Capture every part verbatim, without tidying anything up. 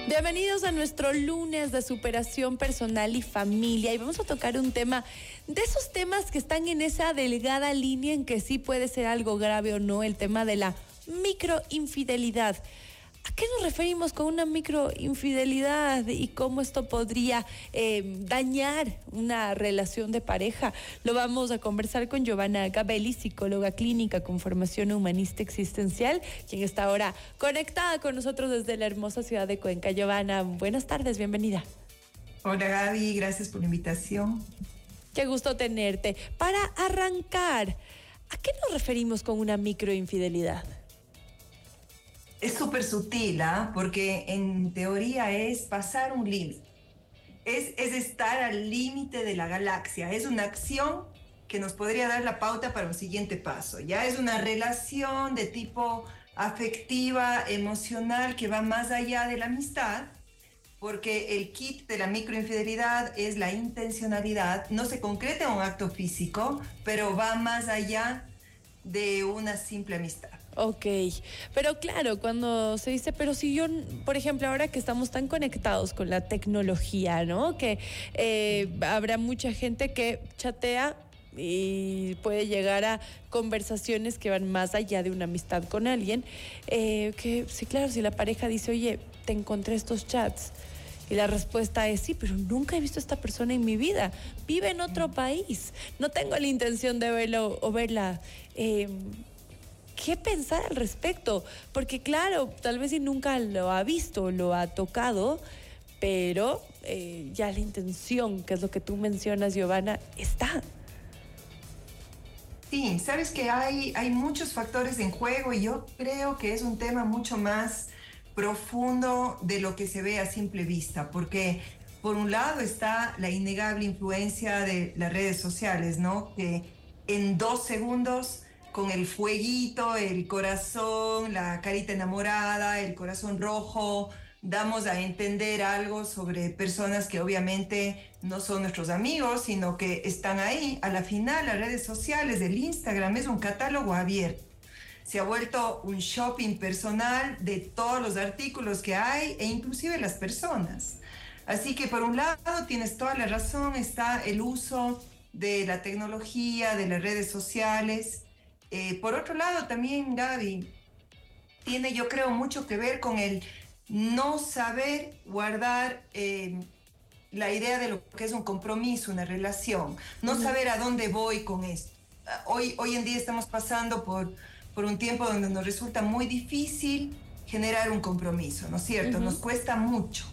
Bienvenidos a nuestro lunes de superación personal y familia, y vamos a tocar un tema de esos temas que están en esa delgada línea en que sí puede ser algo grave o no, el tema de la microinfidelidad. ¿A qué nos referimos con una microinfidelidad y cómo esto podría eh, dañar una relación de pareja? Lo vamos a conversar con Giovanna Gabelli, psicóloga clínica con formación humanista existencial, quien está ahora conectada con nosotros desde la hermosa ciudad de Cuenca. Giovanna, buenas tardes, bienvenida. Hola Gaby, gracias por la invitación. Qué gusto tenerte. Para arrancar, ¿a qué nos referimos con una microinfidelidad? Es súper sutil, ¿ah? Porque en teoría es pasar un límite. Es, es estar al límite de la galaxia. Es una acción que nos podría dar la pauta para un siguiente paso. Ya es una relación de tipo afectiva, emocional, que va más allá de la amistad, porque el kit de la microinfidelidad es la intencionalidad. No se concreta en un acto físico, pero va más allá de una simple amistad. Ok, pero claro, cuando se dice, pero si yo, por ejemplo, ahora que estamos tan conectados con la tecnología, ¿no? Que eh, habrá mucha gente que chatea y puede llegar a conversaciones que van más allá de una amistad con alguien, eh, que sí, claro, si la pareja dice, oye, te encontré estos chats, y la respuesta es, sí, pero nunca he visto a esta persona en mi vida, vive en otro país, no tengo la intención de verlo o verla. Eh, ¿Qué pensar al respecto? Porque claro, tal vez si nunca lo ha visto, lo ha tocado, pero eh, ya la intención, que es lo que tú mencionas, Giovanna, está. Sí, sabes que hay, hay muchos factores en juego y yo creo que es un tema mucho más profundo de lo que se ve a simple vista, porque por un lado está la innegable influencia de las redes sociales, ¿no? Que en dos segundos, con el fueguito, el corazón, la carita enamorada, el corazón rojo, damos a entender algo sobre personas que obviamente no son nuestros amigos, sino que están ahí. A la final, las redes sociales, el Instagram es un catálogo abierto. Se ha vuelto un shopping personal de todos los artículos que hay e inclusive las personas. Así que por un lado tienes toda la razón, está el uso de la tecnología, de las redes sociales. Eh, por otro lado también, Gaby, tiene yo creo mucho que ver con el no saber guardar eh, la idea de lo que es un compromiso, una relación, no uh-huh. saber a dónde voy con esto. Hoy, hoy en día estamos pasando por, por un tiempo donde nos resulta muy difícil generar un compromiso, ¿no es cierto? Uh-huh. Nos cuesta mucho.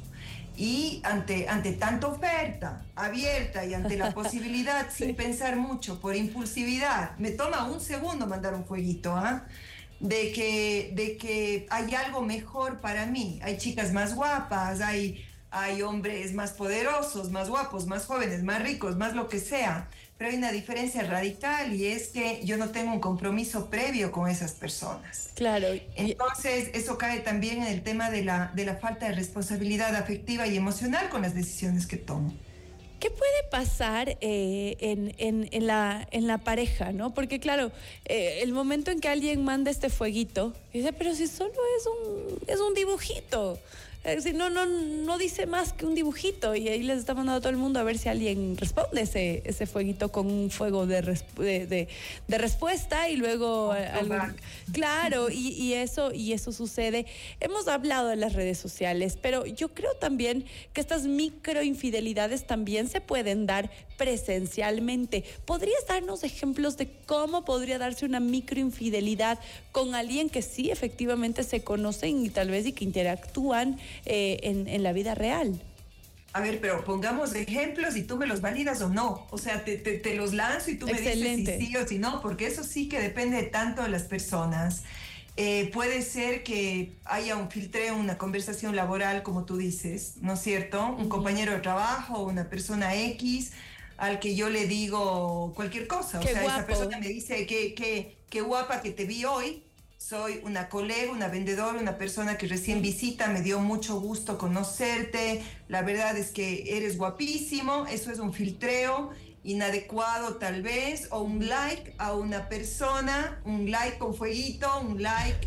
Y ante, ante tanta oferta abierta y ante la posibilidad sí. sin pensar mucho, por impulsividad, me toma un segundo mandar un fueguito, ¿ah? ¿eh? De que, de que hay algo mejor para mí. Hay chicas más guapas, hay, hay hombres más poderosos, más guapos, más jóvenes, más ricos, más lo que sea. Pero hay una diferencia radical y es que yo no tengo un compromiso previo con esas personas. Claro. Entonces, eso cae también en el tema de la, de la falta de responsabilidad afectiva y emocional con las decisiones que tomo. ¿Qué puede pasar eh, en, en, en, la, en la pareja, no? Porque claro, eh, el momento en que alguien manda este fueguito, dice, pero si solo es un, es un dibujito. Es decir, no, no, no dice más que un dibujito, y ahí les está mandando a todo el mundo a ver si alguien responde ese, ese fueguito con un fuego de, resp- de, de, de respuesta y luego oh, algo, claro, y, y eso y eso sucede. Hemos hablado de las redes sociales, pero yo creo también que estas microinfidelidades también se pueden dar presencialmente. ¿Podrías darnos ejemplos de cómo podría darse una microinfidelidad con alguien que sí efectivamente se conocen y tal vez y que interactúan Eh, en, en la vida real? A ver, pero pongamos ejemplos y tú me los validas o no. O sea, te, te, te los lanzo y tú Excelente. me dices si sí o si no, porque eso sí que depende tanto de las personas. Eh, puede ser que haya un filtreo, una conversación laboral, como tú dices, ¿no es cierto? Un uh-huh. compañero de trabajo, una persona X, al que yo le digo cualquier cosa. Qué o sea, guapo. Esa persona me dice que, que, qué guapa que te vi hoy. Soy una colega, una vendedora, una persona que recién visita, me dio mucho gusto conocerte, la verdad es que eres guapísimo. Eso es un filtreo inadecuado tal vez, o un like a una persona, un like con fueguito, un like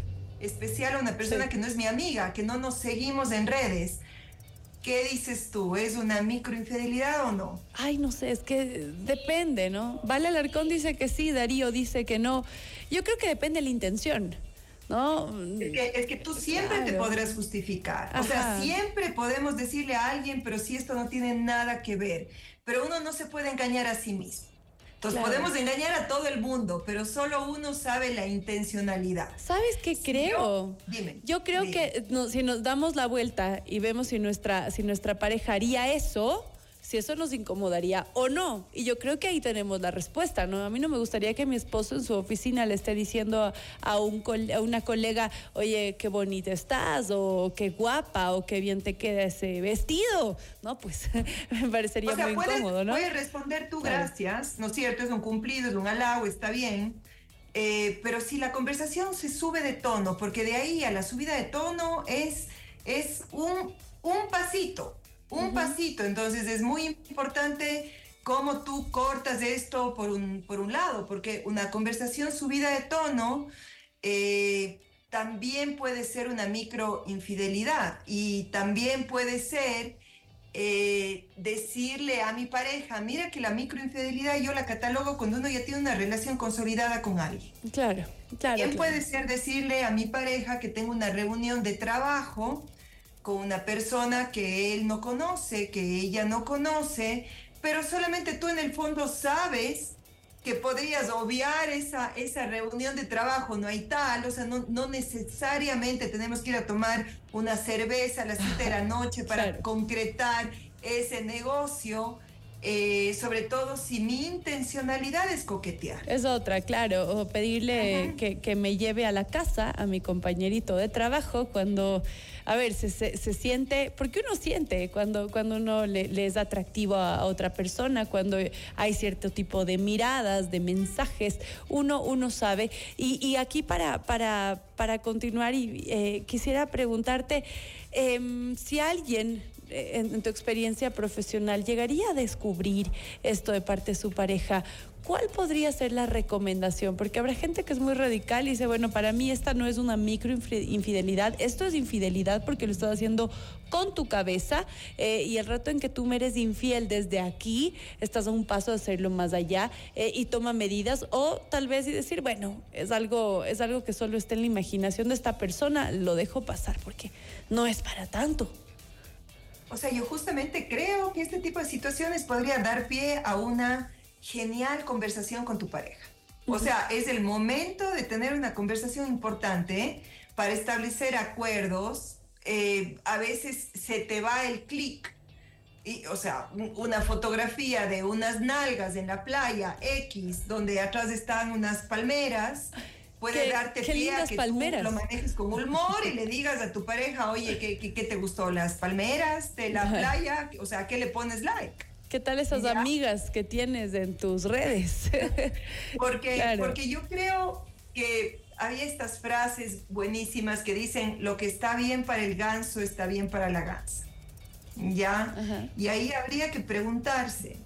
especial a una persona Sí. que no es mi amiga, que no nos seguimos en redes. ¿Qué dices tú? ¿Es una microinfidelidad o no? Ay, no sé, es que depende, ¿no? Vale Alarcón dice que sí, Darío dice que no. Yo creo que depende de la intención, ¿no? Es que, es que tú siempre te Claro. podrás justificar. O sea, Ajá. siempre podemos decirle a alguien, pero si esto no tiene nada que ver. Pero uno no se puede engañar a sí mismo. Entonces Claro. podemos engañar a todo el mundo, pero solo uno sabe la intencionalidad. ¿Sabes qué creo? Yo, dime. Yo creo dime. que no, si nos damos la vuelta y vemos si nuestra, si nuestra pareja haría eso, si eso nos incomodaría o no. Y yo creo que ahí tenemos la respuesta, ¿no? A mí no me gustaría que mi esposo en su oficina le esté diciendo a, a un, col- a una colega, oye, qué bonita estás, o qué guapa, o qué bien te queda ese vestido, ¿no? Pues me parecería O sea, muy puedes, incómodo, ¿no? puedes responder tú Claro. gracias, ¿no es cierto? Es un cumplido, es un halago, está bien. Eh, pero si la conversación se sube de tono, porque de ahí a la subida de tono es, es un, un pasito, un Ujú. pasito. Entonces es muy importante cómo tú cortas esto por un, por un lado, porque una conversación subida de tono eh, también puede ser una microinfidelidad y también puede ser eh, decirle a mi pareja, mira que la microinfidelidad yo la catalogo cuando uno ya tiene una relación consolidada con alguien. Claro, claro. Bien claro. puede ser decirle a mi pareja que tengo una reunión de trabajo con una persona que él no conoce, que ella no conoce, pero solamente tú en el fondo sabes que podrías obviar esa, esa reunión de trabajo, no hay tal, o sea, no, no necesariamente tenemos que ir a tomar una cerveza a las siete de la noche para Claro. concretar ese negocio, eh, sobre todo si mi intencionalidad es coquetear. Es otra, claro, o pedirle Ajá. que, que me lleve a la casa a mi compañerito de trabajo cuando, a ver, se, se, se siente, porque uno siente cuando, cuando uno le, le es atractivo a, a otra persona, cuando hay cierto tipo de miradas, de mensajes, uno, uno sabe. Y, y aquí para, para, para continuar, y, eh, quisiera preguntarte eh, si alguien En, en tu experiencia profesional, llegaría a descubrir esto de parte de su pareja, ¿cuál podría ser la recomendación? Porque habrá gente que es muy radical y dice, bueno, para mí esta no es una microinfidelidad, esto es infidelidad porque lo estás haciendo con tu cabeza eh, y el rato en que tú me eres infiel desde aquí, estás a un paso de hacerlo más allá eh, y toma medidas, o tal vez y decir, bueno, es algo, es algo que solo está en la imaginación de esta persona, lo dejo pasar porque no es para tanto. O sea, yo justamente creo que este tipo de situaciones podría dar pie a una genial conversación con tu pareja. O sea, es el momento de tener una conversación importante para establecer acuerdos. Eh, a veces se te va el clic. Y, o sea, un- una fotografía de unas nalgas en la playa X, donde atrás están unas palmeras, puede Qué- darte qué pie a lindas que palmeras. tú lo manejes con humor y le digas a tu pareja, oye, ¿qué, qué, qué te gustó? ¿Las palmeras de la playa? O sea, ¿qué le pones like? ¿Qué tal esas ¿Ya? amigas que tienes en tus redes? Porque, Claro. porque yo creo que había estas frases buenísimas que dicen, lo que está bien para el ganso está bien para la gansa. ¿Ya? Ajá. Y ahí habría que preguntarse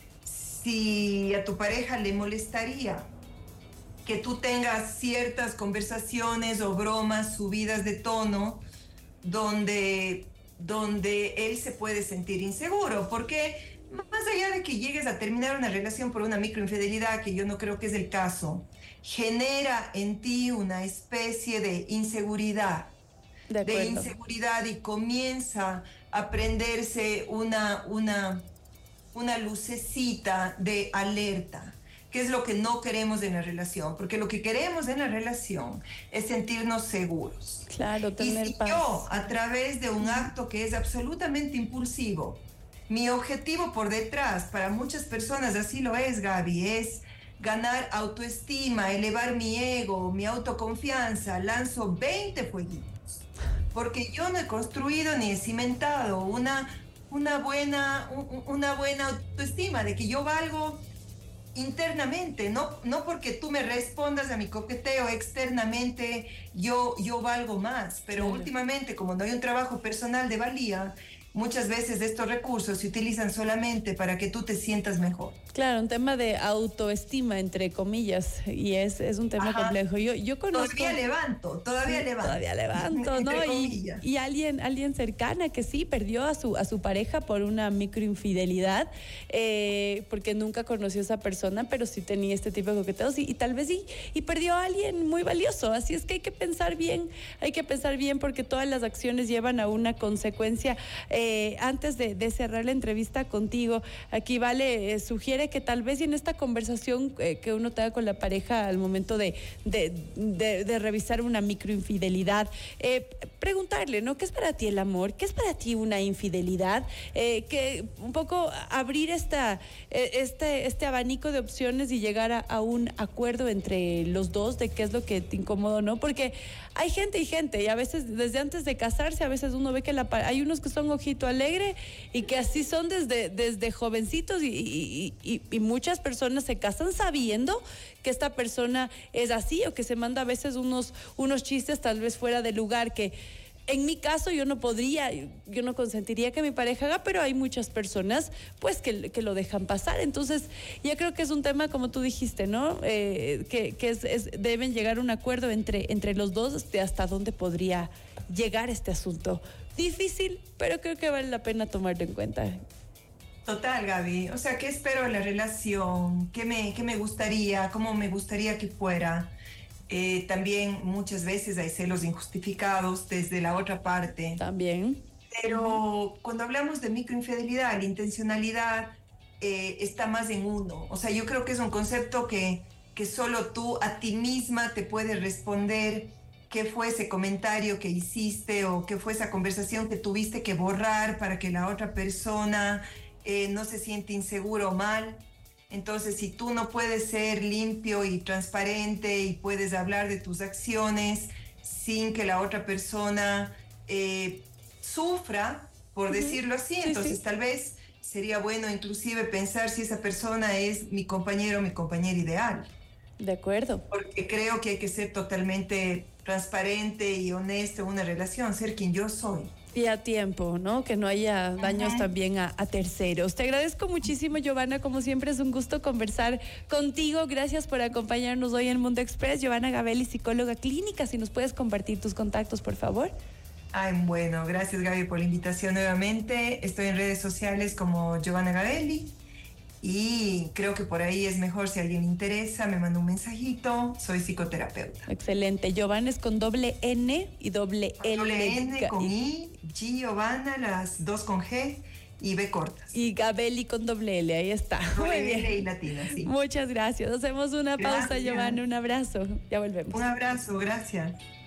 si a tu pareja le molestaría que tú tengas ciertas conversaciones o bromas subidas de tono donde, donde él se puede sentir inseguro, porque más allá de que llegues a terminar una relación por una microinfidelidad, que yo no creo que es el caso, genera en ti una especie de inseguridad, De de acuerdo. inseguridad y comienza a prenderse una, una, una lucecita de alerta, que es lo que no queremos en la relación, porque lo que queremos en la relación es sentirnos seguros. Claro, Y tener si paz. yo, a través de un acto que es absolutamente impulsivo, mi objetivo por detrás, para muchas personas así lo es, Gaby, es ganar autoestima, elevar mi ego, mi autoconfianza, lanzo veinte fueguitos, porque yo no he construido ni he cimentado una, una, buena, un- una buena autoestima de que yo valgo internamente, no, no porque tú me respondas a mi coqueteo externamente, yo, yo valgo más, pero Claro. últimamente, como no hay un trabajo personal de valía, muchas veces estos recursos se utilizan solamente para que tú te sientas mejor. Claro, un tema de autoestima, entre comillas, y es, es un tema Ajá. complejo. Yo, yo conozco... Todavía levanto, todavía sí, levanto. Todavía levanto, ¿no? Y, y alguien, alguien cercana que sí perdió a su, a su pareja por una microinfidelidad, eh, porque nunca conoció a esa persona, pero sí tenía este tipo de coqueteos y, y tal vez sí, y perdió a alguien muy valioso. Así es que hay que pensar bien, hay que pensar bien porque todas las acciones llevan a una consecuencia. Eh, antes de, de cerrar la entrevista contigo, aquí Vale eh, sugiere que tal vez en esta conversación eh, que uno tenga con la pareja al momento de, de, de, de revisar una microinfidelidad, eh, preguntarle, ¿no? ¿Qué es para ti el amor? ¿Qué es para ti una infidelidad? Eh, que un poco abrir esta, eh, este, este abanico de opciones y llegar a, a un acuerdo entre los dos de qué es lo que te incomoda o no, porque hay gente y gente, y a veces desde antes de casarse, a veces uno ve que la, hay unos que son ojito alegre y que así son desde, desde jovencitos y, y, y, y muchas personas se casan sabiendo que esta persona es así o que se manda a veces unos, unos chistes tal vez fuera de lugar que en mi caso yo no podría, yo no consentiría que mi pareja haga, pero hay muchas personas pues que, que lo dejan pasar. Entonces ya creo que es un tema como tú dijiste, ¿no? Eh, que que es, es, deben llegar a un acuerdo entre, entre los dos de hasta dónde podría llegar este asunto. Difícil, pero creo que vale la pena tomarlo en cuenta. Total, Gaby. O sea, ¿qué espero de la relación? ¿Qué me, qué me gustaría? ¿Cómo me gustaría que fuera? Eh, también muchas veces hay celos injustificados desde la otra parte. También. Pero cuando hablamos de microinfidelidad, la intencionalidad eh, está más en uno. O sea, yo creo que es un concepto que, que solo tú a ti misma te puedes responder qué fue ese comentario que hiciste o qué fue esa conversación que tuviste que borrar para que la otra persona eh, no se siente inseguro o mal. Entonces, si tú no puedes ser limpio y transparente y puedes hablar de tus acciones sin que la otra persona eh, sufra, por uh-huh. decirlo así, sí, entonces sí. tal vez sería bueno inclusive pensar si esa persona es mi compañero o mi compañera ideal. De acuerdo. Porque creo que hay que ser totalmente transparente y honesto en una relación, ser quien yo soy. Y a tiempo, ¿no? Que no haya daños uh-huh. también a, a terceros. Te agradezco muchísimo, Giovanna. Como siempre, es un gusto conversar contigo. Gracias por acompañarnos hoy en Mundo Express. Giovanna Gabelli, psicóloga clínica. Si nos puedes compartir tus contactos, por favor. Ay, bueno, gracias, Gaby, por la invitación nuevamente. Estoy en redes sociales como Giovanna Gabelli. Y creo que por ahí es mejor, si a alguien le interesa, me manda un mensajito. Soy psicoterapeuta. Excelente. Giovanna es con doble N y doble L. Doble N con I, G, Giovanna, las dos con G y B cortas. Y Gabelli con doble L, ahí está. Doble Muy bien. L y latina, sí. Muchas gracias. Hacemos una gracias. pausa, Giovanna. Un abrazo. Ya volvemos. Un abrazo, gracias.